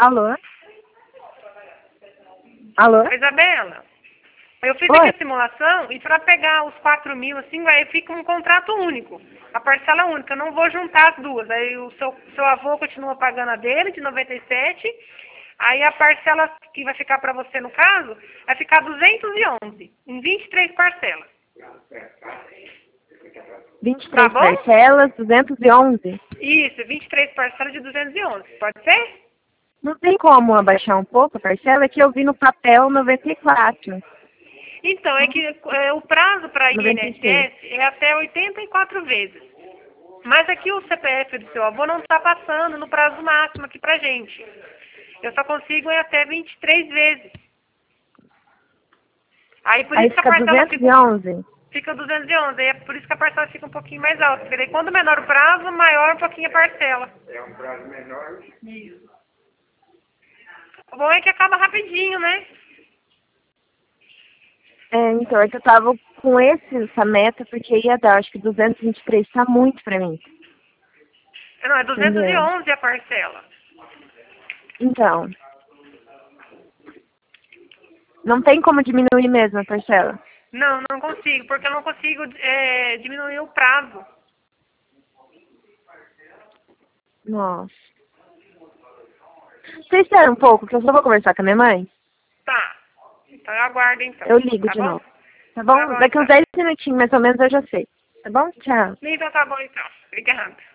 Alô? Alô? Isabela, eu fiz Oi. aqui a simulação e para pegar os 4.000, assim, aí fica um contrato único, a parcela única. Eu não vou juntar as duas. Aí o seu avô continua pagando a dele, de 97. Aí a parcela que vai ficar para você, no caso, vai ficar 211, em 23 parcelas. 23 Tá bom? parcelas, 211. Isso, 23 parcelas de 211. Pode ser? Não tem como abaixar um pouco a parcela? Que eu vi no papel 94. Então, é que o prazo para 96. INSS é até 84 vezes. Mas aqui o CPF do seu avô não está passando no prazo máximo aqui pra gente. Eu só consigo ir até 23 vezes. Aí por Aí isso que a fica parcela 211. fica 211. Aí é por isso que a parcela fica um pouquinho mais alta. Porque daí quando menor o prazo, maior um pouquinho a parcela. É um prazo menor. Isso. O bom é que acaba rapidinho, né? É, então, é que eu tava com essa meta, porque ia dar, acho que 223 tá muito pra mim. Não, é Entendeu? 211 a parcela. Então, não tem como diminuir mesmo a parcela. Não, não consigo, porque eu não consigo diminuir o prazo. Nossa. Você espera um pouco, que eu só vou conversar com a minha mãe. Tá. Então eu aguardo então. Eu ligo Tá de bom? novo. Tá bom? Tá bom Daqui uns então. 10 minutinhos, mais ou menos, eu já sei. Tá bom? Tchau. Então tá bom então. Obrigada.